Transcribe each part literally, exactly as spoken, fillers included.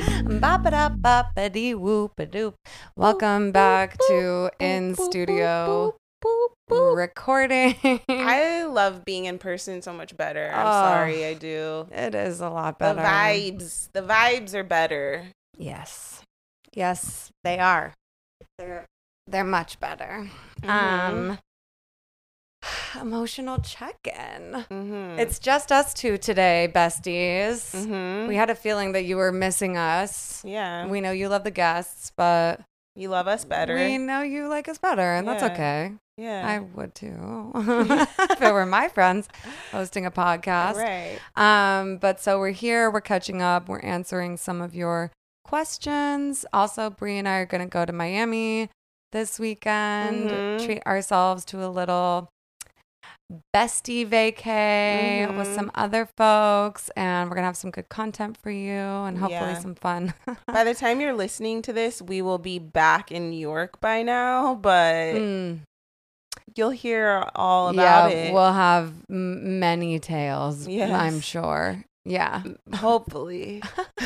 Ba-ba-da-ba-ba-dee-whoop-a-doop. Welcome back to In Studio Recording. I love being in person so much better. I'm Oh, sorry, I do. It is a lot The better. vibes, the vibes are better. Yes. Yes, they are. They're they're much better. Mhm. Um emotional check-in. Mhm. It's just us two today, besties. Mhm. We had a feeling that you were missing us. Yeah. We know you love the guests, but You love us better. we know you like us better, and that's Yeah. okay. Yeah. I would too. If it were my friends hosting a podcast. Right. Um, but so we're here, we're catching up, we're answering some of your questions. Also, Bree and I are going to go to Miami this weekend, Mhm. treat ourselves to a little bestie vacay with Mhm. some other folks, and we're going to have some good content for you and hopefully Yeah. some fun. By the time you're listening to this, we will be back in New York by now, but Mm. you'll hear all about yeah, it. we'll have m- many tales, Yes. I'm sure. Yeah. Hopefully.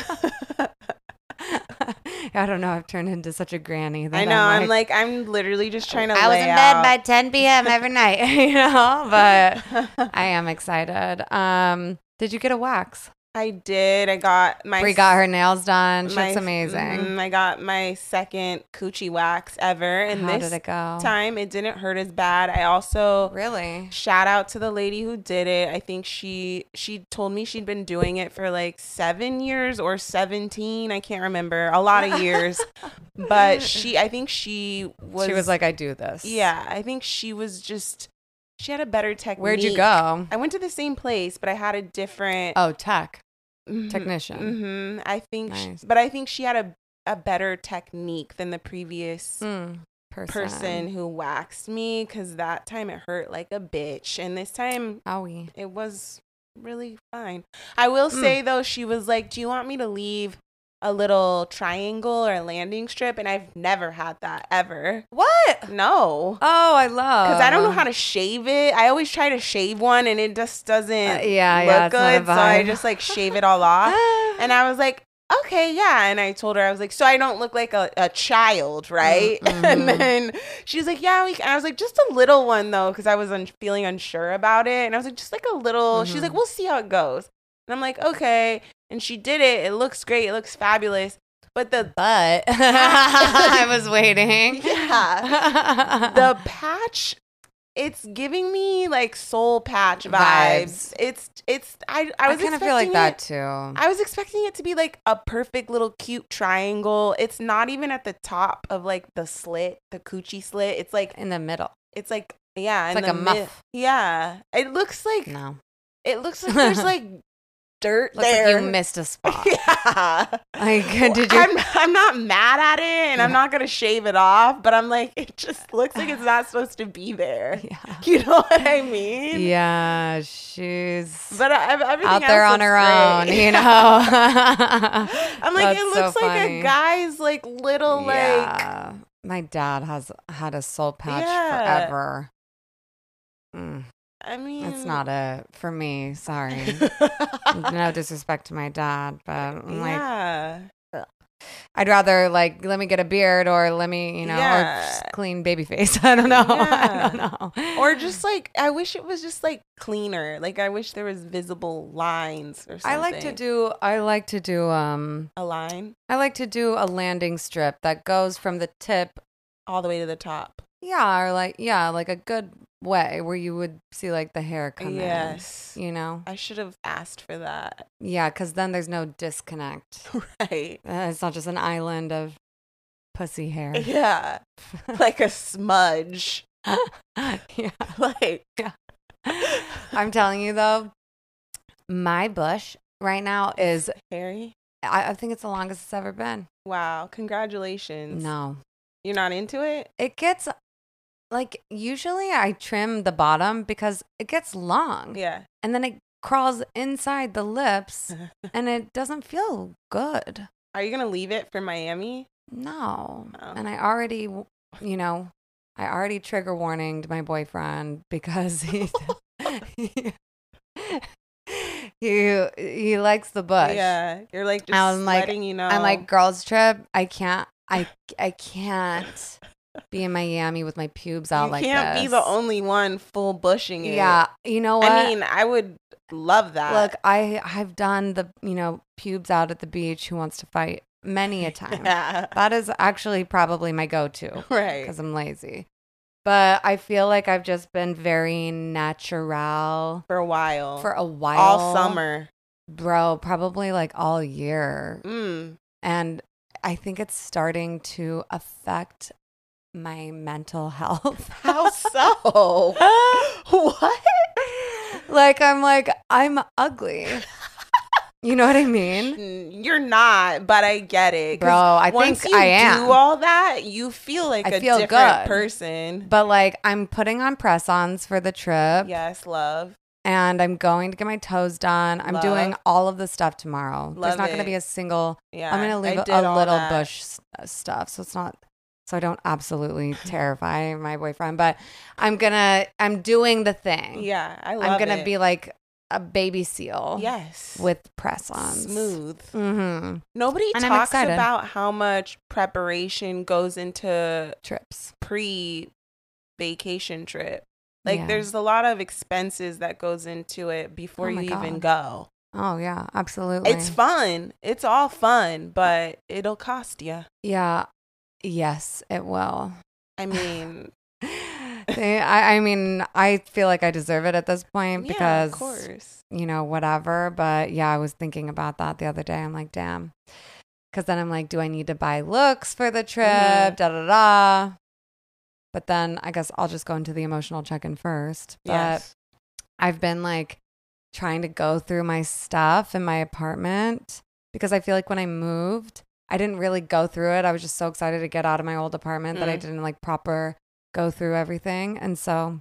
I don't know. I've turned into such a granny. That I know. I'm like, like, I'm literally just trying to I was lay in bed out. by ten p.m. every night, you know, but I am excited. Um, did you get a wax? I did. I got my Brie got her nails done. She my- looks amazing. mhm, I got my second coochie wax ever, and How this did it go? time it didn't hurt as bad. I also Really? shout out to the lady who did it. I think she she told me she'd been doing it for like seven years or seventeen. I can't remember. A lot of years. But she I think she was She was like, I do this. yeah, I think she was just she had a better technique. Where'd you go? I went to the same place, but I had a different Oh, tech. Mhm, Technician. mhm. I think, Nice. she, but I think she had a a better technique than the previous Mm, person. person who waxed me, because that time it hurt like a bitch, and this time Owie. it was really fine. I will Mm. say though, she was like, "Do you want me to leave a little triangle or a landing strip?" And I've never had that ever. What? No. Oh, I love. Because I don't know how to shave it. I always try to shave one and it just doesn't Uh, yeah, look yeah, it's not a good. So I vibe. just like shave it all off. And I was like, okay, yeah. And I told her, I was like, so I don't look like a, a child, right? Mm-hmm. And then she was like, yeah. We can. And I was like, just a little one though, because I was un- feeling unsure about it. And I was like, just like a little. Mm-hmm. She's like, we'll see how it goes. And I'm like, okay. And she did it. It looks great. It looks fabulous. But the But I was waiting. yeah, the patch, it's giving me like soul patch vibes. Vibes. It's it's I I I was kind of expecting feel like that it- too. I was expecting it to be like a perfect little cute triangle. It's not even at the top of like the slit, the coochie slit. It's like In the middle. it's like yeah, It's in like the a mid- muff. Yeah, it looks like No. it looks like there's like dirt Looks there. like you missed a spot. Yeah. Like, did you? I'm I'm not mad at it, and I'm Yeah. not gonna shave it off, but I'm like, it just looks like it's not supposed to be there. Yeah. You know what I mean? Yeah, she's But I, everything out there else on her looks own, great. you know. I'm like, That's it so looks like funny. a guy's like little like Yeah. My dad has had a soul patch Yeah. forever. Mm, I mean, it's not it for me. Sorry. No disrespect to my dad, but I'm like, yeah. I'd rather like let me get a beard or let me, you know, or Yeah. just clean baby face. I don't know. I Yeah. don't know. Or just like I wish it was just like cleaner. Like I wish there was visible lines or something. I like to do I like to do um a line I like to do a landing strip that goes from the tip, all the way to the top. yeah, or like yeah, like a good way where you would see like the hair come Yes. in, you know? I should have asked for that. Yeah, cuz then there's no disconnect. Right. Uh, it's not just an island of pussy hair. Yeah. Like a smudge. Yeah. Like I'm telling you though, my bush right now is hairy. I, I think it's the longest it's ever been. Wow. Congratulations. No. You're not into it? It gets like usually I trim the bottom because it gets long. Yeah. And then it crawls inside the lips and it doesn't feel good. Are you going to leave it for Miami? No. Oh. And I already, you know, I already trigger warninged my boyfriend because he, he he he likes the bush. Yeah, you're like just I'm like, letting you know. I'm like, girls trip. I can't. I I can't be in Miami with my pubes out you like can't this. be the only one full bushing it. Yeah, you know what? I mean, I would love that. Look, I I've done the you know pubes out at the beach. Who wants to fight? Many a time. Yeah. That is actually probably my go-to. Right. Because I'm lazy. But I feel like I've just been very natural For a while. for a while. All summer. Bro, probably like all year. Mm. And I think it's starting to affect my mental health. How so? What? Like, I'm like, I'm ugly. You know what I mean? You're not, but I get it. Bro, I once think you I am. do all that, you feel like I a feel different good. person. But like, I'm putting on press-ons for the trip. Yes, love. And I'm going to get my toes done. I'm Love. doing all of the stuff tomorrow. Love There's not going to it. be a single. Yeah, I'm going to leave I a, did a all little that. bush s- stuff, so it's not. So I don't absolutely terrify my boyfriend, but I'm gonna. I'm doing the thing. Yeah, I love I'm gonna it. be like a baby seal. Yes. With press-ons. Smooth. Mm-hmm. Nobody And I'm talks excited. about how much preparation goes into Trips. pre-vacation trip. Like Yeah. there's a lot of expenses that goes into it before Oh my you even God. go. Oh yeah, absolutely. It's fun. It's all fun, but it'll cost you. Yeah. Yes, it will. I mean, They- I, I mean, I feel like I deserve it at this point yeah, because, of course. you know, whatever. But yeah, I was thinking about that the other day. I'm like, damn. Because then I'm like, do I need to buy looks for the trip? Mhm. Da da da. But then I guess I'll just go into the emotional check-in first. But Yes. I've been like trying to go through my stuff in my apartment because I feel like when I moved, I didn't really go through it. I was just so excited to get out of my old apartment that I Mm. didn't like proper go through everything. And so,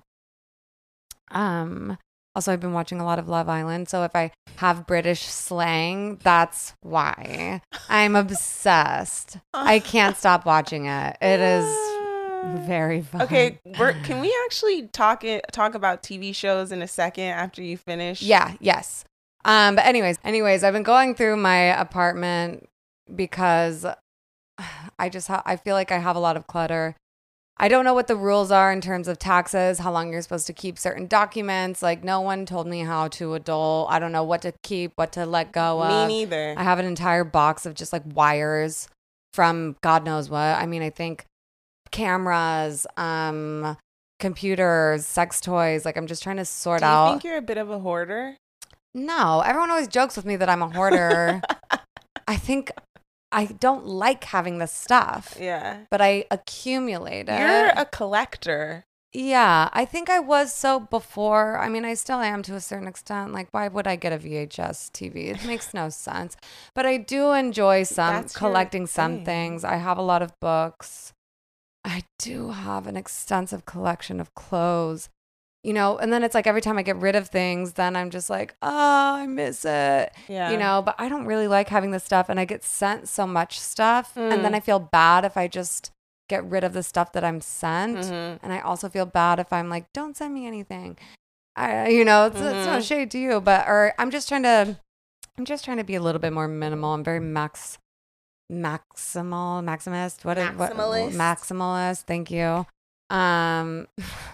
um, also I've been watching a lot of Love Island. So if I have British slang, that's why. I'm obsessed. I can't stop watching it. It is very fun. Okay, we're, can we actually talk it, talk about T V shows in a second after you finish? Yeah, yes. Um, but anyways, anyways, I've been going through my apartment because I just ha- I feel like I have a lot of clutter. I don't know what the rules are in terms of taxes, how long you're supposed to keep certain documents. Like no one told me how to adult. I don't know what to keep, what to let go Me of. neither. I have an entire box of just like wires from God knows what. I mean, I think cameras, um, computers, sex toys. Like I'm just trying to sort Do you out. think you're a bit of a hoarder? No, everyone always jokes with me that I'm a hoarder. I think I don't like having this stuff, Yeah. but I accumulate it. You're a collector. Yeah, I think I was so before. I mean, I still am to a certain extent. Like, why would I get a V H S T V? It makes no sense. But I do enjoy some That's your collecting some thing. things. I have a lot of books. I do have an extensive collection of clothes. You know, and then it's like every time I get rid of things, then I'm just like, oh, I miss it. Yeah. You know, but I don't really like having this stuff. And I get sent so much stuff. And then Mm. I feel bad if I just get rid of the stuff that I'm sent. Mhm. And I also feel bad if I'm like, don't send me anything. I, you know, it's, it's no Mhm. shade to you, but, or I'm just trying to, I'm just trying to be a little bit more minimal. I'm very max, maximal, maximist. What is what? Maximalist. Maximalist. Thank you. Um,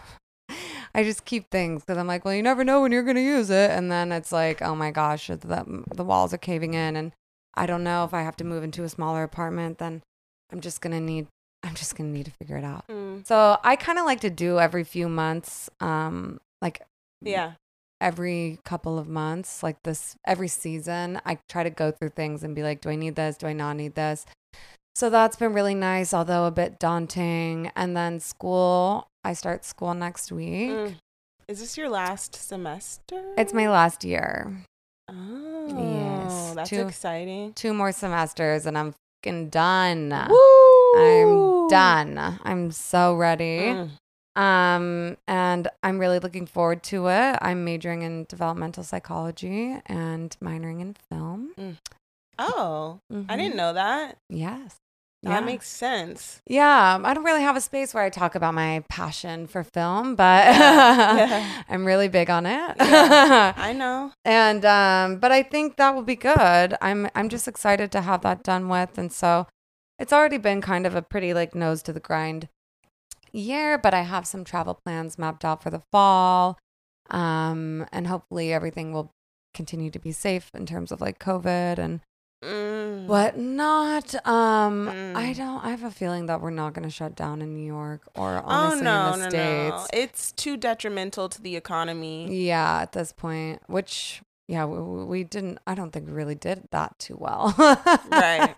I just keep things because I'm like, well, you never know when you're going to use it. And then it's like, oh my gosh, the, the walls are caving in. And I don't know if I have to move into a smaller apartment, then I'm just going to need, I'm just going to need to figure it out. Mm. So I kind of like to do every few months, um, like Yeah. every couple of months, like this, every season, I try to go through things and be like, do I need this? Do I not need this? So that's been really nice, although a bit daunting. And then school, I start school next week. Mm. Is this your last semester? It's my last year. Oh, Yes. that's Two- exciting. Two more semesters and I'm fucking done. Woo! I'm done. I'm so ready. Mm. Um, and I'm really looking forward to it. I'm majoring in developmental psychology and minoring in film. Oh, I Mhm. didn't know that. Yes. That Yeah. makes sense. Yeah, I don't really have a space where I talk about my passion for film, but Yeah. Yeah. I'm really big on it. Yeah. I know. And um, but I think that will be good. I'm I'm just excited to have that done with, and so it's already been kind of a pretty like nose to the grind year, but I have some travel plans mapped out for the fall, um, and hopefully everything will continue to be safe in terms of like COVID and Mm. whatnot. Um, Mm. I don't. I have a feeling that we're not going to shut down in New York or Oh honestly no, in the no, States. no! It's too detrimental to the economy. Yeah, at this point, which yeah, we, we didn't. I don't think we really did that too well. Right.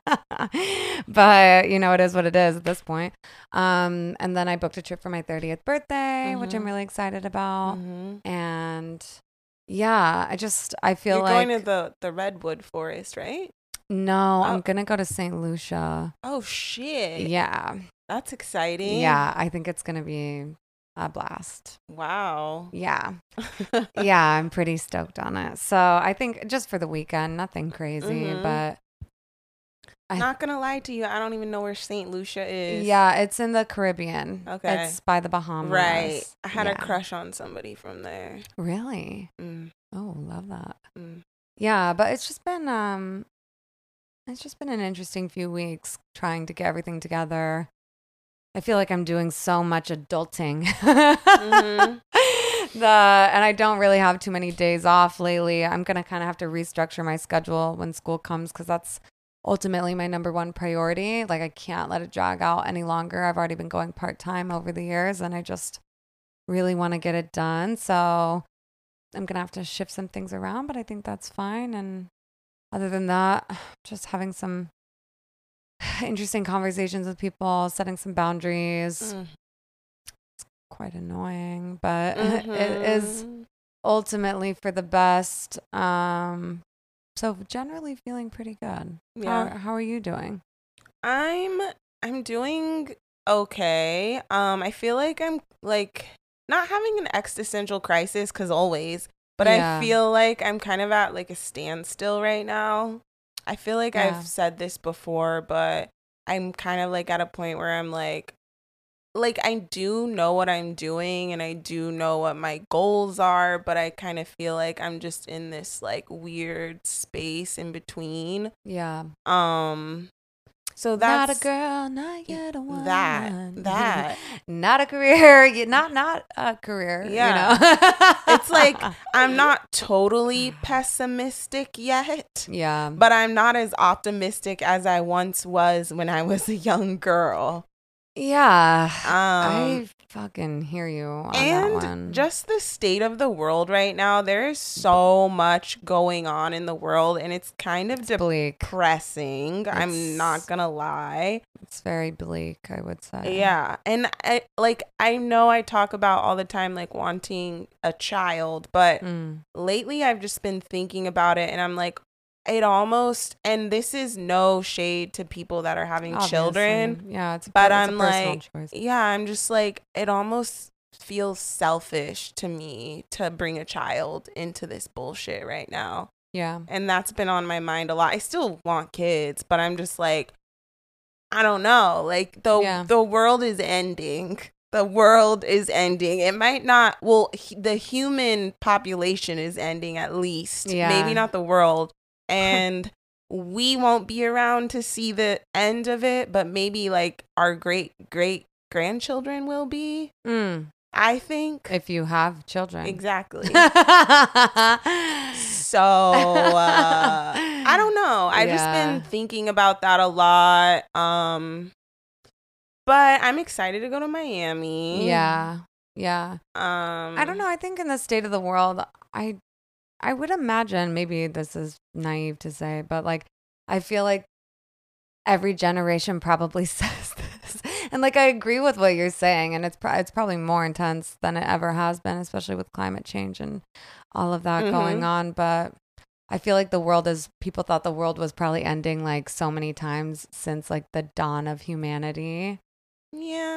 But you know, it is what it is at this point. Um, and then I booked a trip for my thirtieth birthday, which I'm Mhm. really excited about. Mhm. And yeah, I just I feel You're like going to the the redwood forest, right? no, I'm Oh. gonna go to Saint Lucia. Oh shit! Yeah. That's exciting. Yeah, I think it's going to be a blast. Wow. Yeah. Yeah, I'm pretty stoked on it. So I think just for the weekend, nothing crazy, Mhm. but I- Not gonna lie to you, I don't even know where Saint Lucia is. yeah, it's in the Caribbean. Okay. It's by the Bahamas. Right. I had Yeah. a crush on somebody from there. Really? Mm. Oh, love that. Mm. Yeah, but it's just been um it's just been an interesting few weeks trying to get everything together. I feel like I'm doing so much adulting. Mhm. The and I don't really have too many days off lately. I'm going to kind of have to restructure my schedule when school comes cuz that's ultimately my number one priority. Like I can't let it drag out any longer. I've already been going part-time over the years and I just really want to get it done. So I'm going to have to shift some things around, but I think that's fine. And other than that, just having some interesting conversations with people, setting some boundaries. Mm. Quite annoying, but it is Mhm. ultimately for the best. Um, so generally feeling pretty good. Yeah. How, how are you doing? I'm I'm doing okay. Um I feel like I'm like not having an existential crisis cuz always, but Yeah. I feel like I'm kind of at like a standstill right now. I feel like Yeah. I've said this before, but I'm kind of like at a point where I'm like like I do know what I'm doing and I do know what my goals are, but I kind of feel like I'm just in this like weird space in between. Yeah. Um so Not that's a girl, not yet a woman. that that not a career. y- Not not a career. Yeah. You know? It's like I'm not totally pessimistic yet, yeah. but I'm not as optimistic as I once was when I was a young girl. Yeah. Um I fucking hear you on that and one. just the state of the world right now, there is so much going on in the world and it's kind of bleak. depressing. I'm It's- not gonna lie. It's very bleak, I would say. Yeah. And I like I know I talk about all the time like wanting a child, but Mm. lately I've just been thinking about it and I'm like it almost and this is no shade to people that are having children, Obviously. Yeah, it's a, but per- I'm it's a personal like choice. yeah, I'm just like it almost feels selfish to me to bring a child into this bullshit right now. Yeah. And that's been on my mind a lot. I still want kids, but I'm just like I don't know. Like the Yeah. the world is ending. The world is ending. It might not. Well, h- the human population is ending at least. Yeah. Maybe not the world. And we won't be around to see the end of it. But maybe like our great great grandchildren will be. Mm. I think. If you have children. Exactly. So uh, I don't know. I've just Yeah. been thinking about that a lot. Um, but I'm excited to go to Miami. Yeah. Yeah. Um, I don't know. I think in the state of the world, I I would imagine, maybe this is naive to say, but like I feel like every generation probably says this. And like I agree with what you're saying, and it's pro- it's probably more intense than it ever has been, especially with climate change and all of that Mhm. going on, but I feel like the world is people thought the world was probably ending like so many times since like the dawn of humanity. Yeah,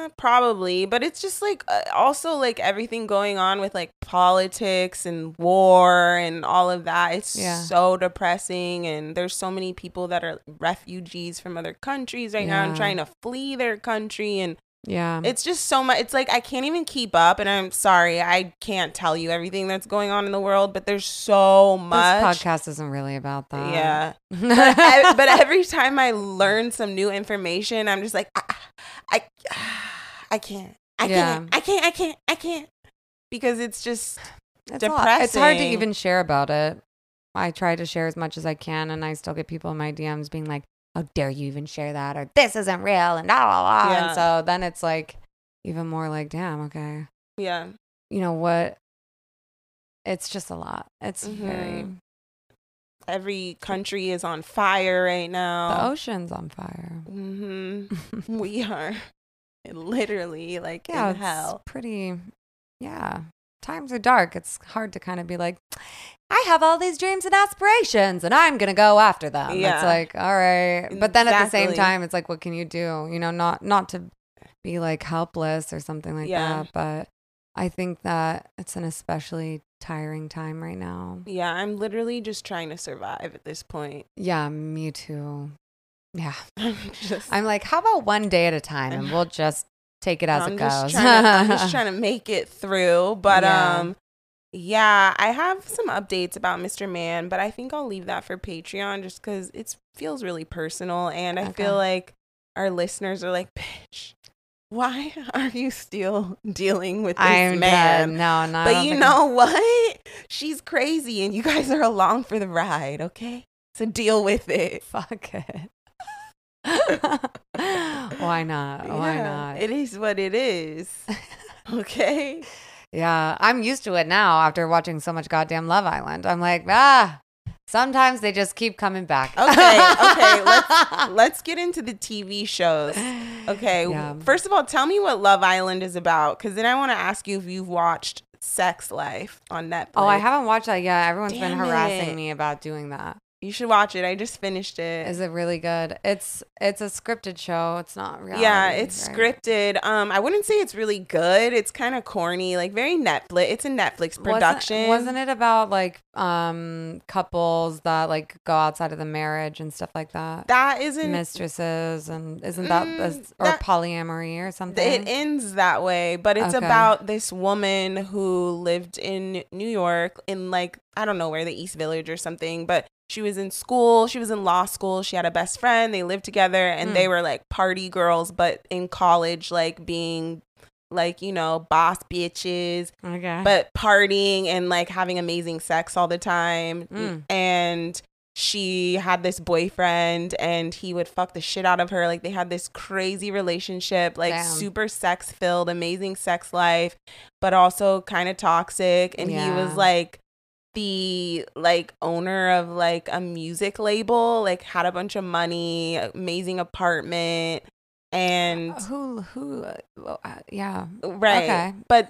Yeah, probably. But it's just like uh, also like everything going on with like politics and war and all of that. It's yeah. so depressing. And there's so many people that are refugees from other countries right yeah. now and trying to flee their country. And yeah, it's just so much. It's like I can't even keep up. And I'm sorry, I can't tell you everything that's going on in the world, but there's so much. This podcast isn't really about that. Yeah. but, I, but every time I learn some new information, I'm just like, I, I, I can't. I yeah. can't. I can't. I can't. I can't. Because it's just it's depressing. It's hard to even share about it. I try to share as much as I can, and I still get people in my D Ms being like, how dare you even share that, or this isn't real, and blah, blah, blah. Yeah. And so then it's like even more like, damn, okay. Yeah. You know what? It's just a lot. It's mm-hmm. very... Every country is on fire right now. The ocean's on fire. Mm-hmm. We are literally like yeah, in hell. It's pretty, yeah. Times are dark. It's hard to kind of be like, I have all these dreams and aspirations and I'm going to go after them. Yeah. It's like, all right. But then exactly. at the same time, it's like, what can you do? You know, not, not to be like helpless or something like yeah. that. But I think that it's an especially tiring time right now. Yeah. I'm literally just trying to survive at this point. Yeah, me too. Yeah. just, I'm like, how about one day at a time and we'll just take it as I'm it goes. Just trying to, I'm just trying to make it through. But yeah. um, yeah, I have some updates about Mister Man, but I think I'll leave that for Patreon just because it feels really personal. And I okay. feel like our listeners are like, bitch, why are you still dealing with this I'm man? Dead. No, no. But you know I'm... what? She's crazy and you guys are along for the ride, okay? So deal with it. Fuck it. Why not? Why yeah, not? It is what it is. Okay. Yeah, I'm used to it now after watching so much goddamn Love Island. I'm like, ah, sometimes they just keep coming back. Okay, okay. Let's let's get into the T V shows. Okay. Yeah. First of all, tell me what Love Island is about, because then I want to ask you if you've watched Sex Life on Netflix. Oh, I haven't watched that yet. Everyone's Damn been harassing it. me about doing that. You should watch it. I just finished it. Is it really good? It's it's a scripted show. It's not reality. Yeah, it's right? scripted. Um, I wouldn't say it's really good. It's kind of corny, like very Netflix. It's a Netflix production. Wasn't, wasn't it about like um couples that like go outside of the marriage and stuff like that? That isn't mistresses, and isn't that mm, a, or that, polyamory or something? It ends that way, but it's okay. about this woman who lived in New York in like I don't know where, the East Village or something, but she was in school. She was in law school. She had a best friend. They lived together and mm. they were like party girls, but in college, like being like, you know, boss bitches, okay. but partying and like having amazing sex all the time. Mm. And she had this boyfriend and he would fuck the shit out of her. Like they had this crazy relationship, like Damn. super sex filled, amazing sex life, but also kind of toxic. And yeah. he was like, the like owner of like a music label, like had a bunch of money, amazing apartment, and who who uh, yeah right okay. but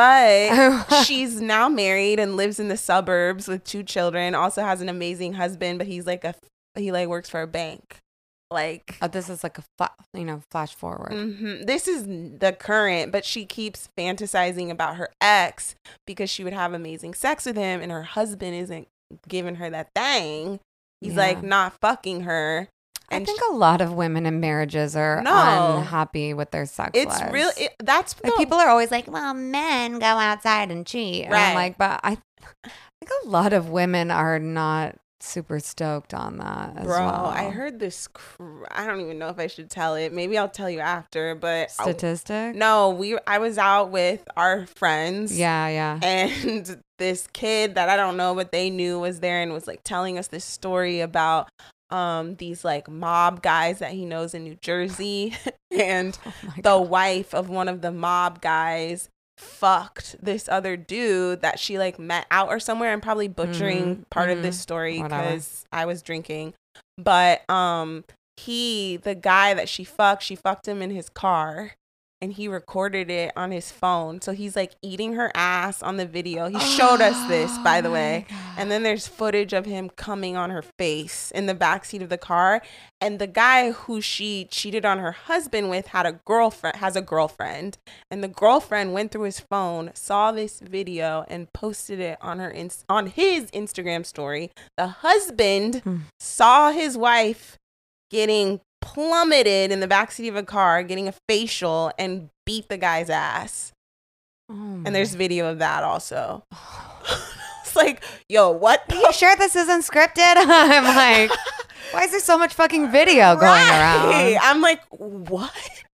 but she's now married and lives in the suburbs with two children, also has an amazing husband, but he's like a he like works for a bank. Like oh, this is like a fla- you know flash forward. Mm-hmm. This is the current, but she keeps fantasizing about her ex because she would have amazing sex with him, and her husband isn't giving her that thing. He's yeah. like not fucking her. And I think she- a lot of women in marriages are no. unhappy with their sex it's lives. It's real. It, that's like, the- people are always like, well, men go outside and cheat. And right. I'm like, but I, I think a lot of women are not super stoked on that as Bro, well. I heard this cr- I don't even know if I should tell it. Maybe I'll tell you after, but statistic? I, no, we I was out with our friends. Yeah, yeah. And this kid that I don't know but they knew was there and was like telling us this story about um these like mob guys that he knows in New Jersey and oh the God. wife of one of the mob guys fucked this other dude that she like met out or somewhere. I'm probably butchering mm-hmm. part mm-hmm. of this story because I was drinking, but um he the guy that she fucked she fucked him in his car and he recorded it on his phone. So he's like eating her ass on the video. He showed us this, by the way. And then there's footage of him coming on her face in the backseat of the car. And the guy who she cheated on her husband with had a girlfriend, has a girlfriend. And the girlfriend went through his phone, saw this video, and posted it on her ins- on his Instagram story. The husband hmm. saw his wife getting plummeted in the backseat of a car, getting a facial, and beat the guy's ass. Oh, and there's video of that also. It's like, yo, what? Are you sure this isn't scripted? I'm like, why is there so much fucking video going right. around? I'm like, what?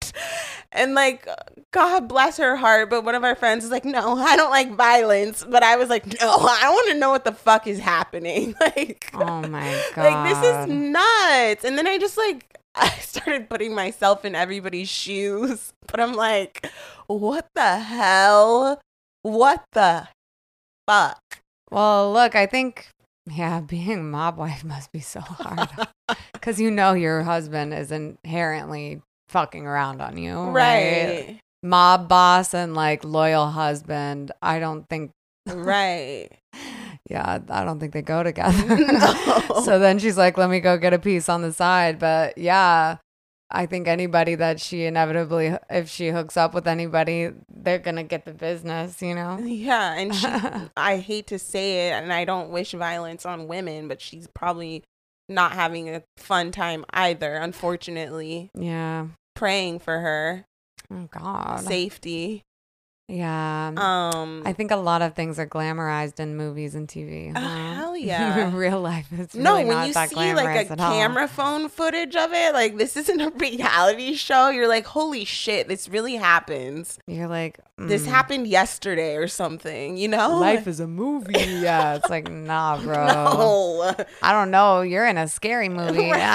And like, God bless her heart, but one of our friends is like, no, I don't like violence. But I was like, no, I want to know what the fuck is happening. Like, oh my God. Like, this is nuts. And then I just like, I started putting myself in everybody's shoes. But I'm like, what the hell? What the fuck? Well, look, I think, yeah, being a mob wife must be so hard. Because you know your husband is inherently fucking around on you. Right. right. Mob boss and like loyal husband. I don't think. Right. Yeah, I don't think they go together. No. So then she's like, let me go get a piece on the side. But yeah, I think anybody that she inevitably, if she hooks up with anybody, they're going to get the business, you know? Yeah. And she, I hate to say it, and I don't wish violence on women, but she's probably not having a fun time either, unfortunately. Yeah. Praying for her. Oh, God. Safety. Yeah. Um, I think a lot of things are glamorized in movies and T V. Huh? Uh, hell yeah. Real life, it's really no, when not you that see like a all. camera phone footage of it, like this isn't a reality show. You're like, holy shit, this really happens. You're like, mm. this happened yesterday or something. You know, life is a movie. Yeah, it's like, nah, bro. No. I don't know. You're in a scary movie. Right.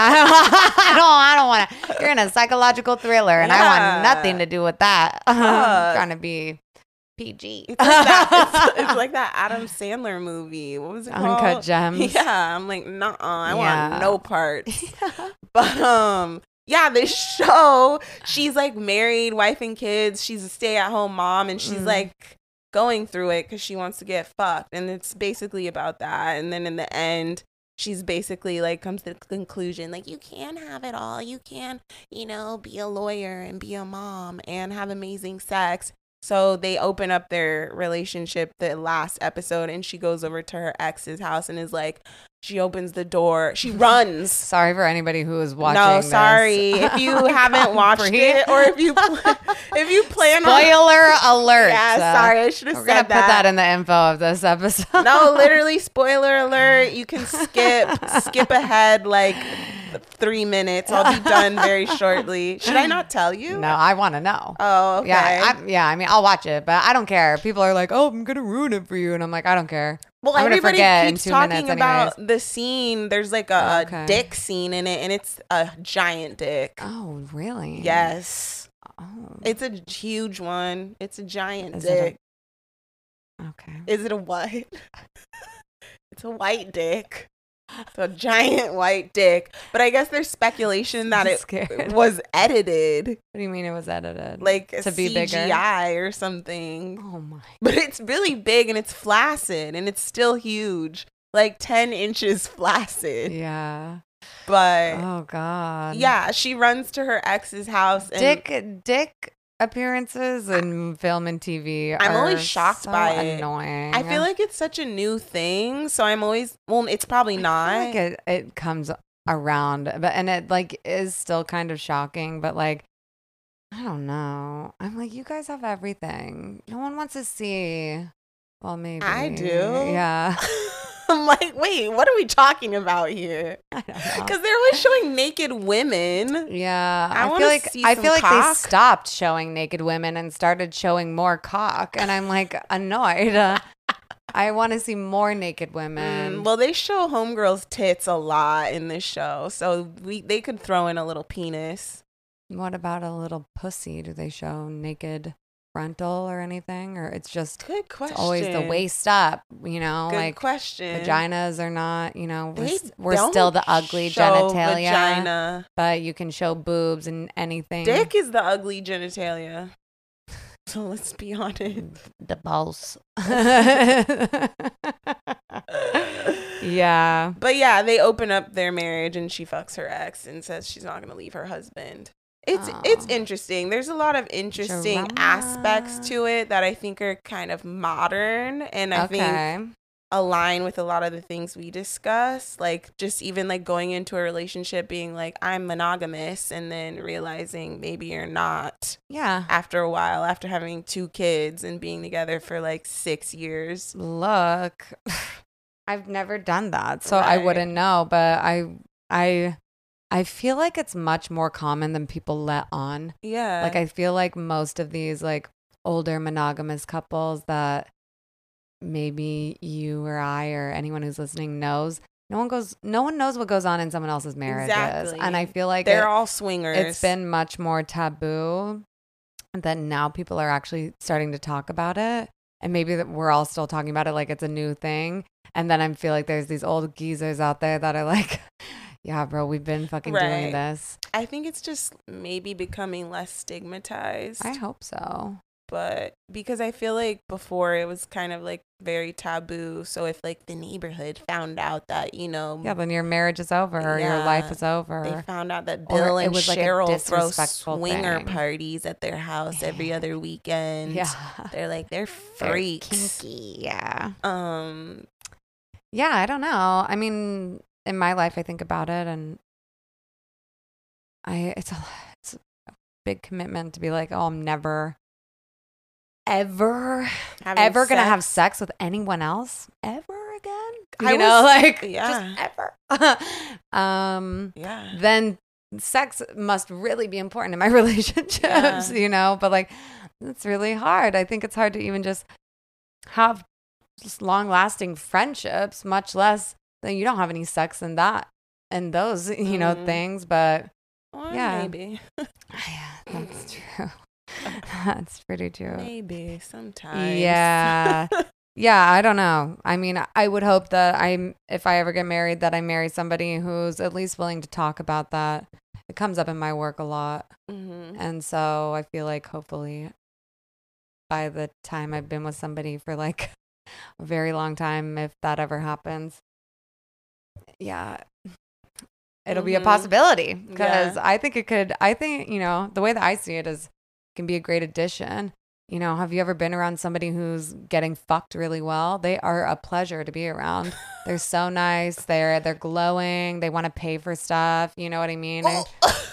I don't. I don't want to. You're in a psychological thriller, and yeah. I want nothing to do with that. Uh, I'm trying to be P G. It's like, that. It's, it's like that Adam Sandler movie. What was it called? Uncut Gems. Yeah, I'm like, nuh-uh, I yeah. want no parts. Yeah. But um, yeah, this show, she's like married, wife and kids. She's a stay-at-home mom, and she's mm. like going through it because she wants to get fucked, and it's basically about that. And then in the end, she's basically like comes to the conclusion, like, you can have it all. You can, you know, be a lawyer and be a mom and have amazing sex. So they open up their relationship the last episode, and she goes over to her ex's house and is like, she opens the door. She runs. Sorry for anybody who is watching. No, sorry. This. If you haven't watched free. it, or if you pl- if you plan spoiler on alert. Yeah, uh, sorry, I should have said that. We're gonna put that in the info of this episode. No, literally, spoiler alert. You can skip skip ahead like three minutes. I'll be done very shortly. Should I not tell you? No, I want to know. Oh, okay. Yeah, I, yeah. I mean, I'll watch it, but I don't care. People are like, "Oh, I'm gonna ruin it for you," and I'm like, "I don't care." Well, I'm everybody keeps talking about anyways. the scene. There's like a, okay. a dick scene in it, and it's a giant dick. Oh, really? Yes. Oh. It's a huge one. It's a giant Is dick. A- okay. Is it a what? It's a white dick. It's a giant white dick. But I guess there's speculation that it scared. was edited. What do you mean it was edited? Like to be C G I bigger or something. Oh my. But it's really big and it's flaccid and it's still huge. Like ten inches flaccid. Yeah. But oh God. Yeah, she runs to her ex's house. And Dick Dick appearances in film and T V I'm are always shocked so by annoying. it. I feel like it's such a new thing, so I'm always well. It's probably not. I feel like it, it comes around, but and it like is still kind of shocking. But like, I don't know. I'm like, you guys have everything. No one wants to see. Well, maybe I do. Yeah. I'm like, wait, what are we talking about here? Because they're always showing naked women. Yeah, I, I feel like see I feel like cock. they stopped showing naked women and started showing more cock, and I'm like annoyed. Uh, I want to see more naked women. Mm, well, they show homegirls' tits a lot in this show, so we they could throw in a little penis. What about a little pussy? Do they show naked frontal or anything, or it's just good question? It's always the waist up, you know. Good like question. Vaginas are not, you know, we're, they we're still the ugly genitalia, vagina. But you can show boobs and anything. Dick is the ugly genitalia. So let's be honest. The boss. Yeah. But yeah, they open up their marriage and she fucks her ex and says she's not going to leave her husband. It's Oh. it's interesting. There's a lot of interesting Drama. aspects to it that I think are kind of modern and I Okay. think align with a lot of the things we discuss. Like just even like going into a relationship being like, I'm monogamous, and then realizing maybe you're not Yeah. after a while, after having two kids and being together for like six years. Look, I've never done that, so I Right. wouldn't know. But I, I, I feel like it's much more common than people let on. Yeah. Like I feel like most of these like older monogamous couples that maybe you or I or anyone who's listening knows, no one goes, no one knows what goes on in someone else's marriages, Exactly. and I feel like They're it- all swingers. it's been much more taboo that now people are actually starting to talk about it, and maybe that we're all still talking about it like it's a new thing. And then I feel like there's these old geezers out there that are like, yeah, bro, we've been fucking Right. doing this. I think it's just maybe becoming less stigmatized. I hope so. But because I feel like before it was kind of like very taboo. So if like the neighborhood found out that, you know, Yeah, then your marriage is over, or your life Yeah, is over. they found out that Or Bill it and was, like, a Cheryl throw disrespectful swinger thing. parties at their house every other weekend. Yeah. They're like, they're They're freaks. kinky, yeah. Um, Yeah, I don't know. I mean, in my life, I think about it, and I it's a it's a big commitment to be like, oh, I'm never, ever, having ever gonna have sex. sex with anyone else ever again. You I know, was- like yeah. just ever. um, Yeah. then sex must really be important in my relationships, Yeah. you know. But like, it's really hard. I think it's hard to even just have just long lasting friendships, much less that you don't have any sex in that and those, you know, Mhm. things. But Or Yeah. maybe. yeah, that's true. That's pretty true. Maybe sometimes. Yeah. Yeah, I don't know. I mean, I would hope that I'm, if I ever get married, that I marry somebody who's at least willing to talk about that. It comes up in my work a lot. Mhm. And so I feel like hopefully by the time I've been with somebody for like a very long time, if that ever happens, yeah, it'll be a Mhm. possibility, because Yeah. I think it could, I think, you know, the way that I see it is it can be a great addition. You know, have you ever been around somebody who's getting fucked really well? They are a pleasure to be around. They're so nice. They're they're glowing. They want to pay for stuff. You know what I mean? I-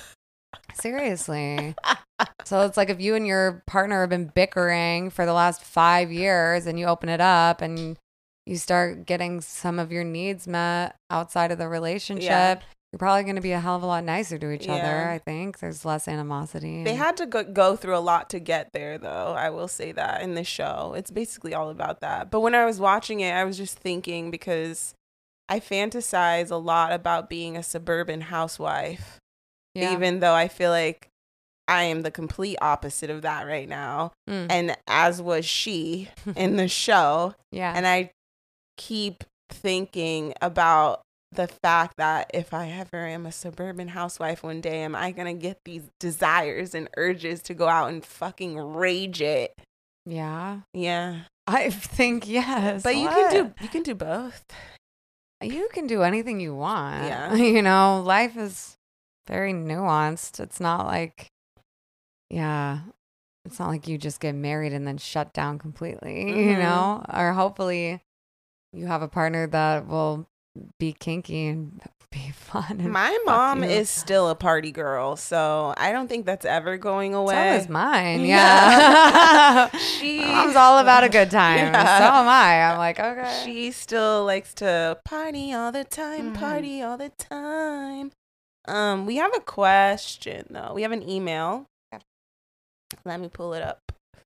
seriously. So it's like if you and your partner have been bickering for the last five years and you open it up and you start getting some of your needs met outside of the relationship, Yeah. you're probably going to be a hell of a lot nicer to each other. Yeah. I think there's less animosity. They and- had to go, go through a lot to get there, though. I will say that in the show. It's basically all about that. But when I was watching it, I was just thinking, because I fantasize a lot about being a suburban housewife, yeah. even though I feel like I am the complete opposite of that right now. Mm. And as was she in the show. yeah. And I keep thinking about the fact that if I ever am a suburban housewife one day, am I gonna get these desires and urges to go out and fucking rage it? yeah. Yeah, I think yes. but you What? can do you can do both. You can do anything you want. Yeah. You know, life is very nuanced. It's not like, yeah, it's not like you just get married and then shut down completely, you Mhm. know? Or hopefully you have a partner that will be kinky and be fun. And My fuck mom you. is still a party girl, so I don't think that's ever going away. So is mine. Yeah. Yeah. She- My mom's all about a good time. Yeah. So am I. I'm like, okay. She still likes to party all the time, Mhm. party all the time. Um, we have a question though. We have an email. Okay. Let me pull it up.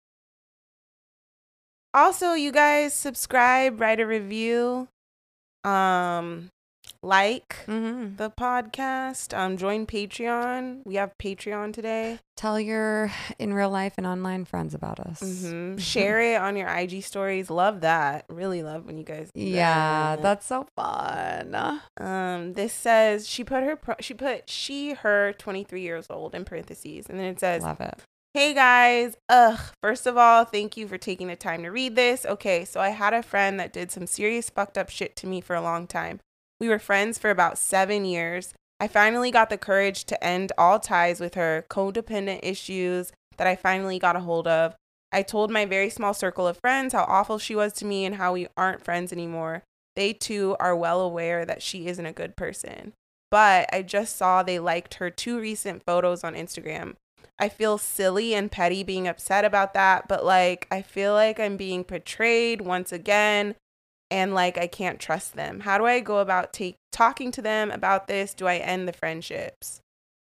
Also, you guys subscribe, write a review, um, like Mm-hmm. the podcast. Um, join Patreon. We have Patreon today. Tell your in real life and online friends about us. hmm Share it on your I G stories. Love that. Really love when you guys. do Yeah, that. that's so fun. Um, this says she put her pro- she put she her twenty-three years old in parentheses, and then it says Love it. Hey guys. Ugh. First of all, thank you for taking the time to read this. Okay, so I had a friend that did some serious fucked up shit to me for a long time. We were friends for about seven years. I finally got the courage to end all ties with her, codependent issues that I finally got a hold of. I told my very small circle of friends how awful she was to me and how we aren't friends anymore. They too are well aware that she isn't a good person. But I just saw they liked her two recent photos on Instagram. I feel silly and petty being upset about that, but like I feel like I'm being portrayed once again and like I can't trust them. How do I go about take talking to them about this? Do I end the friendships?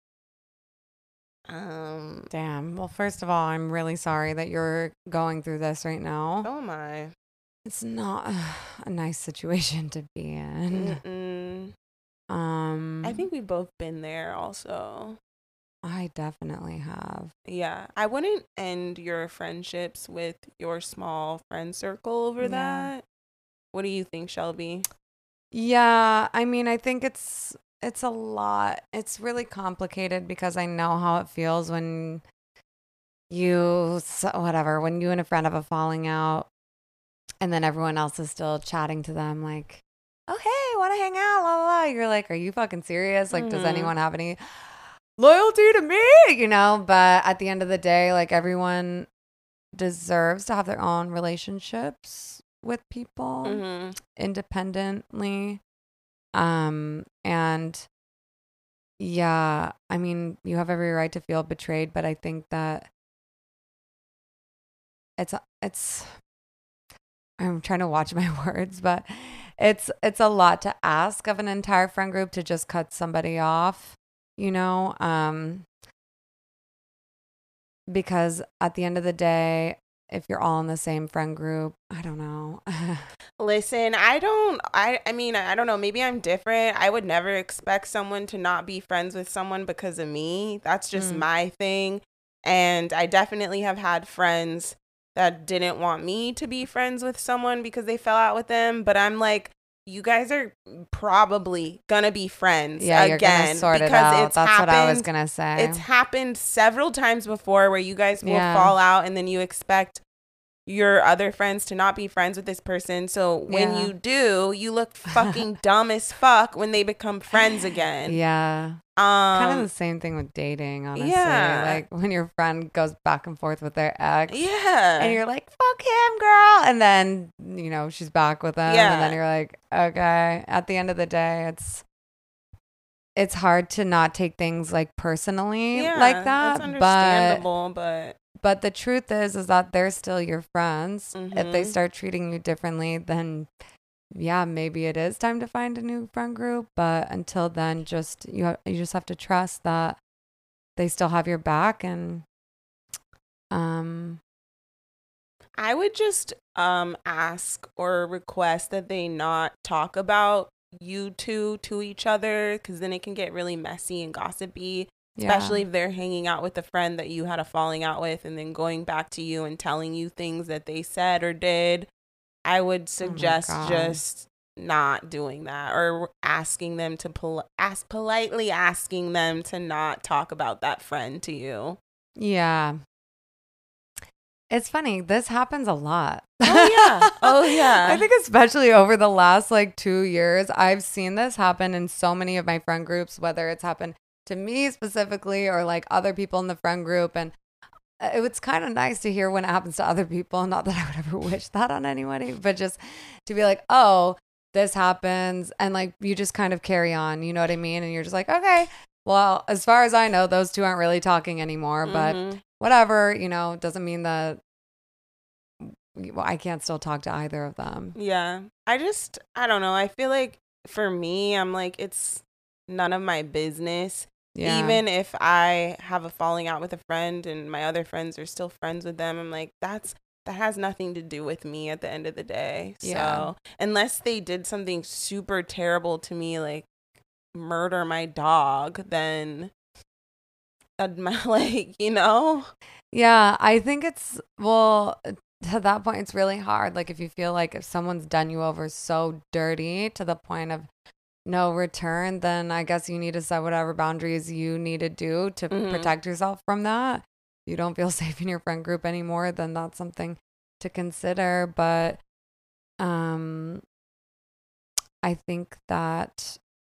Um Damn. Well, first of all, I'm really sorry that you're going through this right now. Oh my. It's not a nice situation to be in. Mm-mm. Um I think we've both been there also. I definitely have. Yeah. I wouldn't end your friendships with your small friend circle over Yeah. that. What do you think, Shelby? Yeah, I mean, I think it's it's a lot. It's really complicated because I know how it feels when you so- whatever, when you and a friend have a falling out and then everyone else is still chatting to them like, "Oh, hey, want to hang out?" La la la. You're like, "Are you fucking serious? Like, does Mhm. anyone have any loyalty to me?" You know, but at the end of the day, like everyone deserves to have their own relationships with people Mhm. independently. Um, and yeah, I mean, you have every right to feel betrayed, but I think that it's it's I'm trying to watch my words, but it's it's a lot to ask of an entire friend group to just cut somebody off, you know? Um, because at the end of the day, if you're all in the same friend group, I don't know. Listen, I don't I I mean, I don't know, maybe I'm different. I would never expect someone to not be friends with someone because of me. That's just Mm. my thing. And I definitely have had friends that didn't want me to be friends with someone because they fell out with them, but I'm like, you guys are probably gonna be friends Yeah, you're gonna again sort it because out. it's That's what I was happened. gonna say. It's happened several times before where you guys will Yeah. fall out and then you expect your other friends to not be friends with this person. So when Yeah. you do, you look fucking dumb as fuck when they become friends again. Yeah. Um Kind of the same thing with dating, honestly. yeah. Like when your friend goes back and forth with their ex. Yeah. And you're like, fuck him, girl. And then, you know, she's back with him. Yeah. And then you're like, okay. At the end of the day, it's it's hard to not take things like personally yeah, like that. That's understandable, but But the truth is, is that they're still your friends. If they Mhm. start treating you differently, then yeah, maybe it is time to find a new friend group. But until then, just you ha- you just have to trust that they still have your back. And um, I would just um ask or request that they not talk about you two to each other because then it can get really messy and gossipy, yeah, especially if they're hanging out with a friend that you had a falling out with and then going back to you and telling you things that they said or did. I would suggest God. just not doing that or asking them to pol- ask politely asking them to not talk about that friend to you. yeah. It's funny. This happens a lot. Oh yeah. Oh yeah. I think especially over the last like two years, I've seen this happen in so many of my friend groups, whether it's happened to me specifically or like other people in the friend group. And uh, it's kind of nice to hear when it happens to other people. Not that I would ever wish that on anybody, but just to be like, oh, this happens. And like you just kind of carry on, you know what I mean? And you're just like, okay, well, as far as I know, those two aren't really talking anymore, but Mhm. whatever, you know, doesn't mean that well, I can't still talk to either of them. Yeah. I just, I don't know. I feel like for me, I'm like, it's none of my business. Yeah. Even if I have a falling out with a friend and my other friends are still friends with them, I'm like, that's, that has nothing to do with me at the end of the day. Yeah. So unless they did something super terrible to me, like murder my dog, then I'd, like, you know? Yeah, I think it's, well, to that point, it's really hard. Like, if you feel like if someone's done you over so dirty to the point of no return, then I guess you need to set whatever boundaries you need to do to Mhm. protect yourself from that. you don't feel safe in your friend group anymore, then that's something to consider. But um, I think that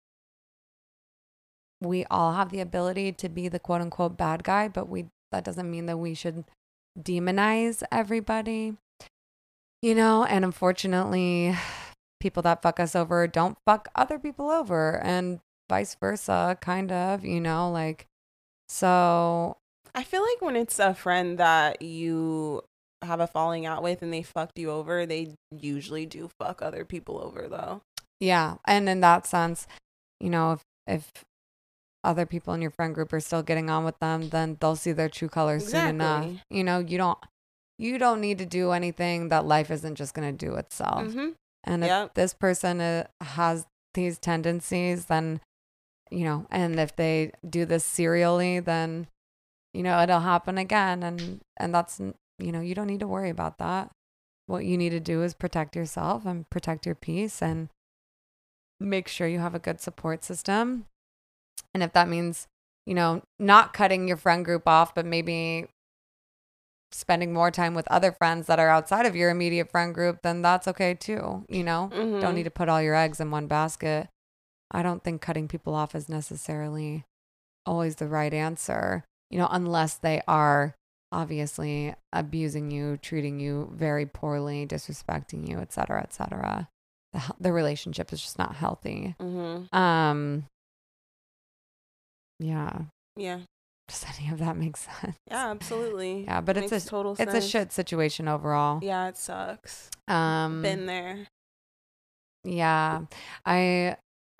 we all have the ability to be the quote unquote bad guy, but we that doesn't mean that we should demonize everybody, you know, and unfortunately, people that fuck us over don't fuck other people over, and vice versa, kind of, you know, like, so. I feel like when it's a friend that you have a falling out with and they fucked you over, they usually do fuck other people over, though. Yeah. And in that sense, you know, if, if other people in your friend group are still getting on with them, then they'll see their true colors Exactly. soon enough. You know, you don't, you don't need to do anything that life isn't just going to do itself. Mm-hmm. And Yep. if this person uh, has these tendencies, then, you know, and if they do this serially, then, you know, it'll happen again. And, and that's, you know, you don't need to worry about that. What you need to do is protect yourself and protect your peace and make sure you have a good support system. And if that means, you know, not cutting your friend group off, but maybe spending more time with other friends that are outside of your immediate friend group, then that's okay too. You know, Mm-hmm. don't need to put all your eggs in one basket. I don't think cutting people off is necessarily always the right answer, you know, unless they are obviously abusing you, treating you very poorly, disrespecting you, et cetera, et cetera. The, the relationship is just not healthy. Mm-hmm. Um, yeah. Yeah. Does any of that make sense? Yeah, absolutely. Yeah, but Makes it's a total it's sense. a shit situation overall. Yeah, it sucks. Um, Been there. Yeah, I.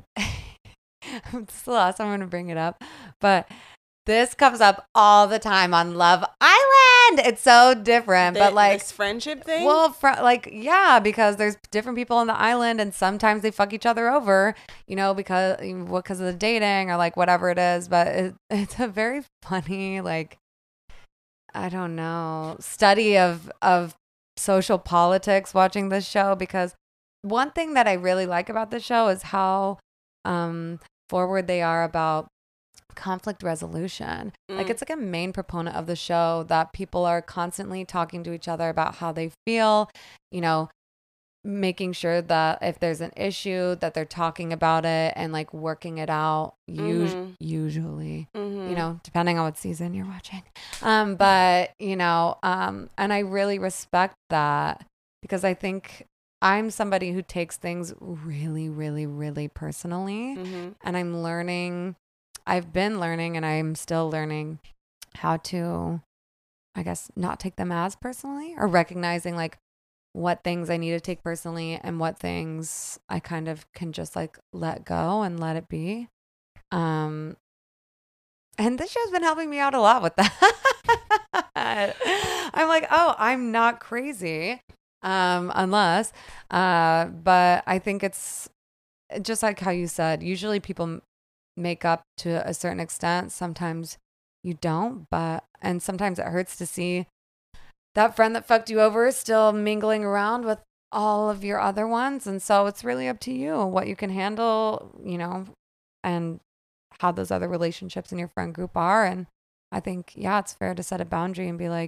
This is the last time I'm gonna bring it up, but this comes up all the time on Love Island. It's so different, The- but like this friendship thing. well, fr- like yeah, because there's different people on the island, and sometimes they fuck each other over, you know, because because of the dating or like whatever it is. But it, it's a very funny, like, I don't know, study of of social politics watching this show, because one thing that I really like about this show is how um forward they are about conflict resolution. Mm. Like, it's like a main proponent of the show that people are constantly talking to each other about how they feel, you know, making sure that if there's an issue that they're talking about it and like working it out, us- Mhm. usually, Mhm. you know, depending on what season you're watching. Um, but, you know, um, and I really respect that, because I think I'm somebody who takes things really, really, really personally. Mhm. And I'm learning, I've been learning, and I'm still learning how to, I guess, not take them as personally, or recognizing like what things I need to take personally and what things I kind of can just like let go and let it be. Um, and this show's been helping me out a lot with that. I'm like, oh, I'm not crazy. Um, unless, uh, but I think it's just like how you said, usually people m- make up to a certain extent. Sometimes you don't, but, and sometimes it hurts to see that friend that fucked you over is still mingling around with all of your other ones. And so it's really up to you what you can handle, you know, and how those other relationships in your friend group are. And I think, yeah, it's fair to set a boundary and be like,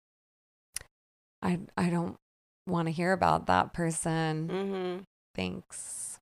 I, I don't want to hear about that person. Mhm. Thanks.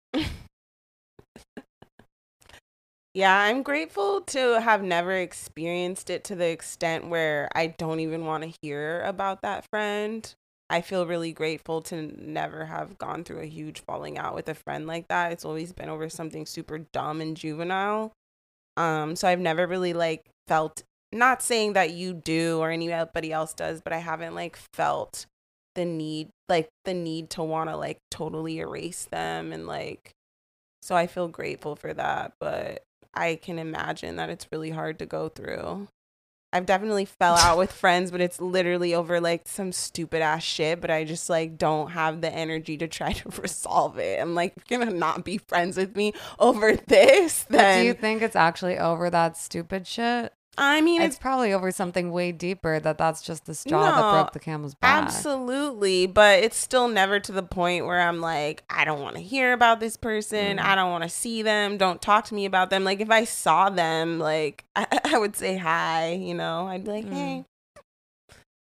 Yeah, I'm grateful to have never experienced it to the extent where I don't even want to hear about that friend. I feel really grateful to never have gone through a huge falling out with a friend like that. It's always been over something super dumb and juvenile. Um, so I've never really like felt, not saying that you do or anybody else does, but I haven't like felt the need, like the need to want to like totally erase them. And like, so I feel grateful for that, but I can imagine that it's really hard to go through. I've definitely fell out with friends, but it's literally over like some stupid ass shit, but I just like don't have the energy to try to resolve it. I'm like, if you're gonna not be friends with me over this, But then do you think it's actually over that stupid shit? I mean, It's it's probably over something way deeper, that that's just the straw that No, broke the camel's back. absolutely, but it's still never to the point where I'm like, I don't want to hear about this person. Mm. I don't want to see them. Don't talk to me about them. Like if I saw them, like I, I would say hi, you know, I'd be like, Mm. hey,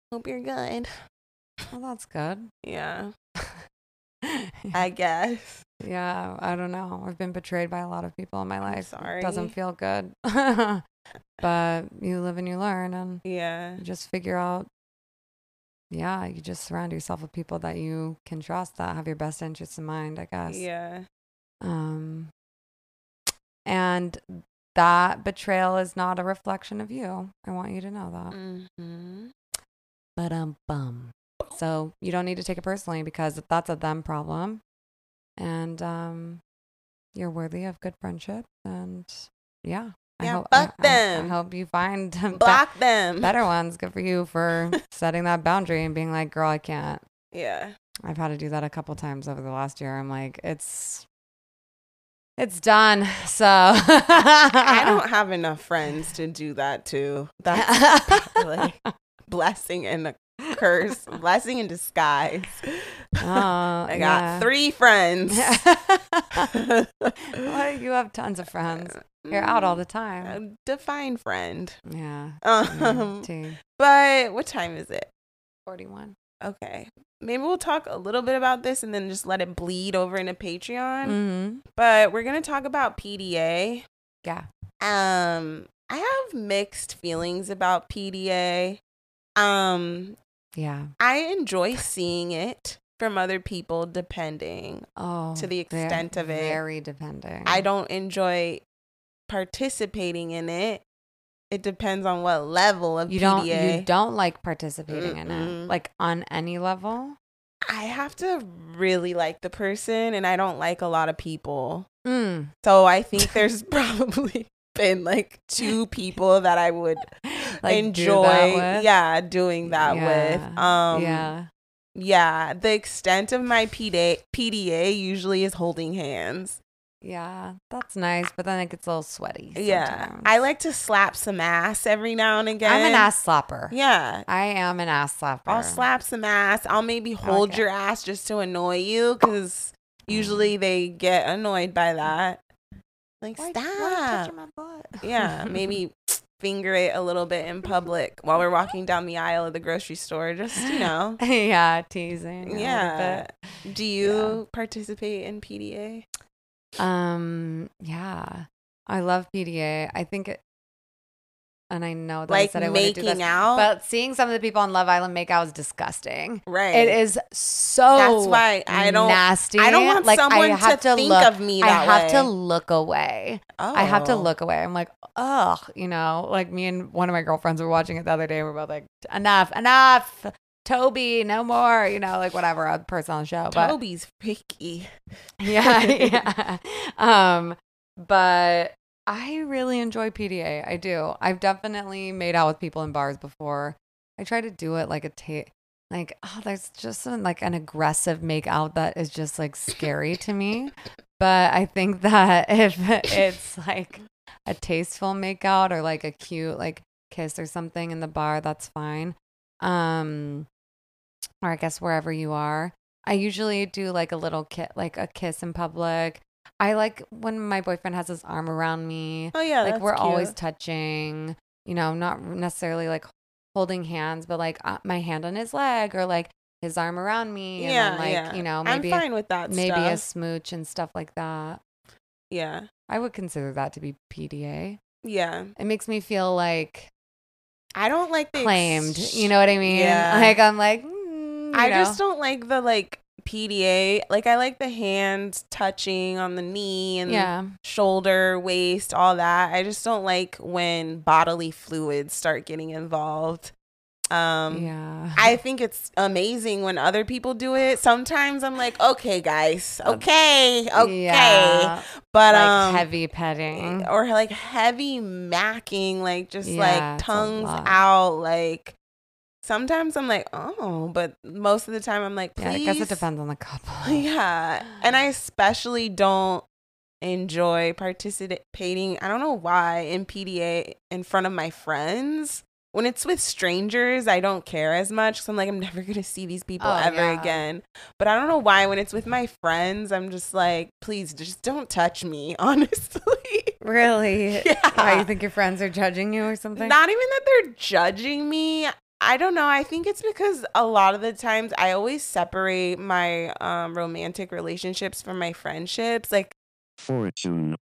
Hope you're good. Well, that's good. Yeah. I guess. Yeah, I don't know. I've been betrayed by a lot of people in my I'm life. sorry. It doesn't feel good. But you live and you learn, and Yeah. you just figure out, yeah, you just surround yourself with people that you can trust, that have your best interests in mind, I guess. Yeah. Um, and that betrayal is not a reflection of you. I want you to know that. Mm-hmm. But um, bum. So you don't need to take it personally, because that's a them problem, and um, you're worthy of good friendship. And yeah, I Yeah, hope fuck I, them. I, I hope you find be- Block them. better ones. Good for you for setting that boundary and being like, girl, I can't. Yeah. I've had to do that a couple times over the last year. I'm like, it's it's done. So I don't have enough friends to do that too. That's like blessing and a curse, blessing in disguise. Oh, I got yeah. three friends. Well, you have tons of friends. You're out all the time. A define friend. Yeah. Um, T. but what time is it? forty-one. Okay. Maybe we'll talk a little bit about this and then just let it bleed over into Patreon. Mm-hmm. But we're going to talk about P D A. Yeah. Um, I have mixed feelings about P D A. Um, Yeah. I enjoy seeing it from other people, depending Oh. to the extent of it. Very depending. I don't enjoy participating in it. It depends on what level of You P D A. don't. You don't like participating in Mm-mm. it, like on any level. I have to really like the person, and I don't like a lot of people. Mm. So I think there's probably been like two people that I would Like, enjoy, do that with? yeah, doing that Yeah. with. Um, Yeah. yeah. The extent of my P D A, P D A usually is holding hands. Yeah. That's nice, but then it gets a little sweaty. Yeah, sometimes. I like to slap some ass every now and again. I'm an ass slapper. Yeah. I am an ass slapper. I'll slap some ass. I'll maybe hold Okay. your ass just to annoy you, because usually they get annoyed by that. Like, Why, stop. why touching my butt? Yeah, maybe finger it a little bit in public while we're walking down the aisle of the grocery store. Just, you know. Yeah, teasing. Yeah. A Do you participate in P D A? bit. Um. Yeah, I love P D A. I think it, and I know that I Like said I wouldn't do making this, out? but seeing some of the people on Love Island make out is disgusting. Right. It is so. That's why I don't- nasty. I don't want like, someone I have to to think look, of me I that have to way. look away. Oh. I have to look away. I'm like, ugh, you know, like me and one of my girlfriends were watching it the other day. And we're both like, enough, enough, Toby, no more, you know, like whatever, a person on the show. But Toby's freaky. yeah, yeah. Um, but I really enjoy P D A. I do. I've definitely made out with people in bars before. I try to do it like a ta- like oh, there's just an, like an aggressive make out that is just like scary to me. But I think that if it's like a tasteful make out or like a cute like kiss or something in the bar, that's fine. Um, or I guess wherever you are. I usually do like a little ki- like a kiss in public. I like when my boyfriend has his arm around me. Oh, yeah, like that's we're cute. always touching, you know, not necessarily like holding hands, but like uh, my hand on his leg or like his arm around me. And Yeah, then, like, yeah. you know, I'm maybe, fine with that maybe a stuff. smooch and stuff like that. Yeah. I would consider that to be P D A. Yeah. It makes me feel like I don't like the claimed. ex- You know what I mean? Yeah. Like I'm like, mm, you I know. just don't like the like P D A. Like I like the hands touching on the knee and Yeah. shoulder, waist, all that. I just don't like when bodily fluids start getting involved. Um Yeah. I think it's amazing when other people do it. Sometimes I'm like, okay, guys, okay, okay, Yeah. but like um, heavy petting. or like heavy macking, like just Yeah, like it's a tongues lot. out. Like sometimes I'm like, oh, but most of the time I'm like, Yeah, please. I guess it depends on the couple. Yeah, and I especially don't enjoy participating. I don't know why in P D A in front of my friends. When it's with strangers, I don't care as much because I'm like, I'm never going to see these people Oh, ever yeah. again. But I don't know why when it's with my friends, I'm just like, please just don't touch me, honestly. Really? Yeah. Why, you think your friends are judging you or something? Not even that they're judging me. I don't know. I think it's because a lot of the times I always separate my um romantic relationships from my friendships. Like Fortune.